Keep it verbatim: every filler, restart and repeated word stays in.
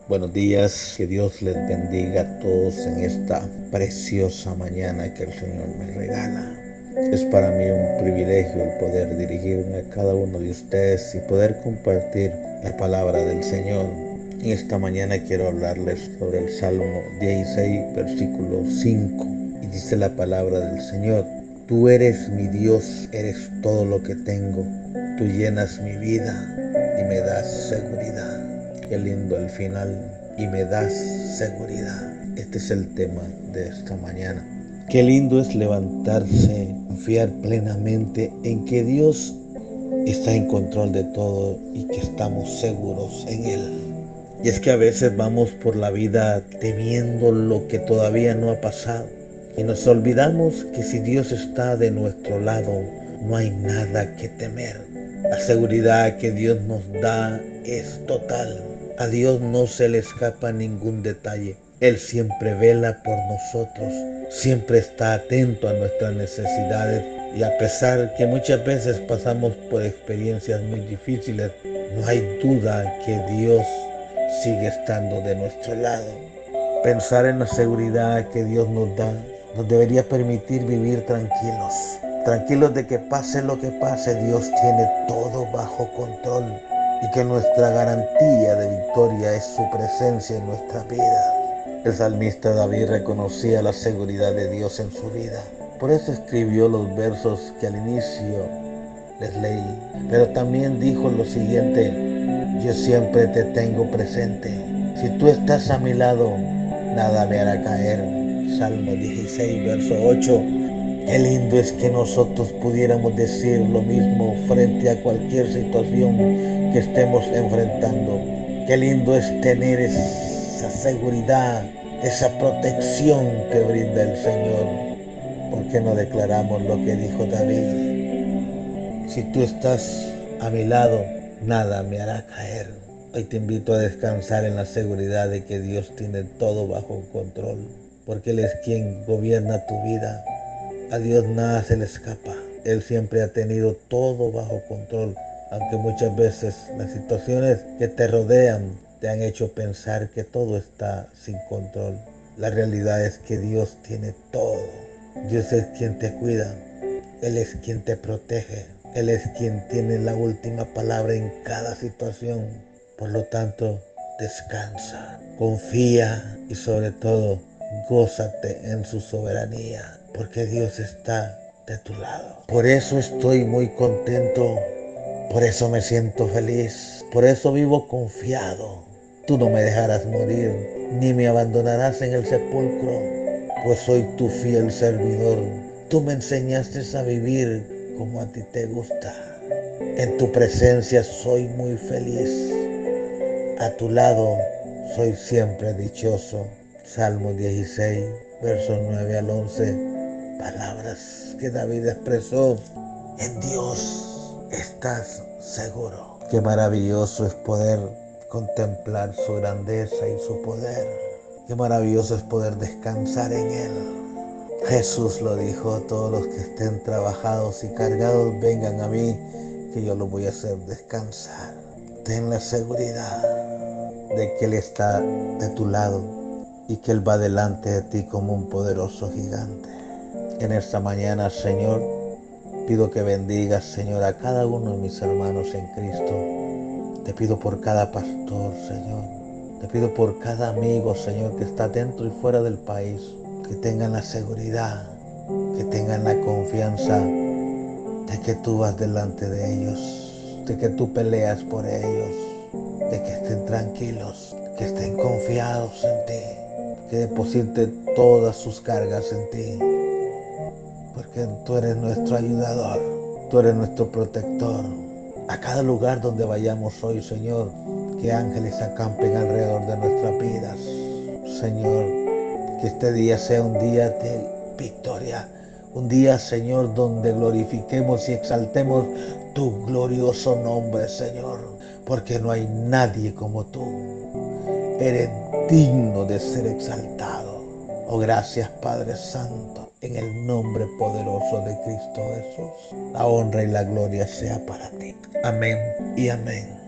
Buenos días, que Dios les bendiga a todos en esta preciosa mañana que el Señor me regala. Es para mí un privilegio el poder dirigirme a cada uno de ustedes y poder compartir la palabra del Señor. En esta mañana quiero hablarles sobre el Salmo dieciséis, versículo cinco. Y dice la palabra del Señor: Tú eres mi Dios, eres todo lo que tengo. Tú llenas mi vida y me das seguridad. Qué lindo el final. Y me das seguridad. Este es el tema de esta mañana. Qué lindo es levantarse, confiar plenamente en que Dios está en control de todo y que estamos seguros en Él. Y es que a veces vamos por la vida temiendo lo que todavía no ha pasado. Y nos olvidamos que si Dios está de nuestro lado, no hay nada que temer. La seguridad que Dios nos da es total. A Dios no se le escapa ningún detalle. Él siempre vela por nosotros, siempre está atento a nuestras necesidades. Y a pesar que muchas veces pasamos por experiencias muy difíciles, no hay duda que Dios sigue estando de nuestro lado. Pensar en la seguridad que Dios nos da nos debería permitir vivir tranquilos, tranquilos de que pase lo que pase, Dios tiene todo bajo control y que nuestra garantía de victoria es su presencia en nuestra vida. El salmista David reconocía la seguridad de Dios en su vida. Por eso escribió los versos que al inicio les leí. Pero también dijo lo siguiente: yo siempre te tengo presente. Si tú estás a mi lado, nada me hará caer. Salmo dieciséis, verso ocho. Qué lindo es que nosotros pudiéramos decir lo mismo frente a cualquier situación que estemos enfrentando. Qué lindo es tener esa seguridad, esa protección que brinda el Señor. ¿Por qué no declaramos lo que dijo David? Si tú estás a mi lado, nada me hará caer. Hoy te invito a descansar en la seguridad de que Dios tiene todo bajo control, porque Él es quien gobierna tu vida. A Dios nada se le escapa. Él siempre ha tenido todo bajo control, aunque muchas veces las situaciones que te rodean te han hecho pensar que todo está sin control. La realidad es que Dios tiene todo. Dios es quien te cuida. Él es quien te protege. Él es quien tiene la última palabra en cada situación. Por lo tanto, descansa, confía y sobre todo, gózate en su soberanía, porque Dios está de tu lado. Por eso estoy muy contento, por eso me siento feliz, por eso vivo confiado. Tú no me dejarás morir, ni me abandonarás en el sepulcro, pues soy tu fiel servidor. Tú me enseñaste a vivir como a ti te gusta. En tu presencia soy muy feliz. A tu lado soy siempre dichoso. Salmo dieciséis, versos nueve al once. Palabras que David expresó. En Dios estás seguro. Qué maravilloso es poder contemplar su grandeza y su poder. Qué maravilloso es poder descansar en Él. Jesús lo dijo: todos los que estén trabajados y cargados, vengan a mí, que yo los voy a hacer descansar. Ten la seguridad de que Él está de tu lado y que Él va delante de ti como un poderoso gigante. En esta mañana, Señor, pido que bendigas, Señor, a cada uno de mis hermanos en Cristo. Te pido por cada pastor, Señor. Te pido por cada amigo, Señor, que está dentro y fuera del país. Que tengan la seguridad, que tengan la confianza de que tú vas delante de ellos, de que tú peleas por ellos, de que estén tranquilos, que estén confiados en ti, que depositen todas sus cargas en ti, porque tú eres nuestro ayudador, tú eres nuestro protector. A cada lugar donde vayamos hoy, Señor, que ángeles acampen alrededor de nuestras vidas. Señor, que este día sea un día de victoria, un día, Señor, donde glorifiquemos y exaltemos tu glorioso nombre, Señor, porque no hay nadie como tú. Eres digno de ser exaltado. Oh, gracias, Padre Santo, en el nombre poderoso de Cristo Jesús. La honra y la gloria sea para ti. Amén y amén.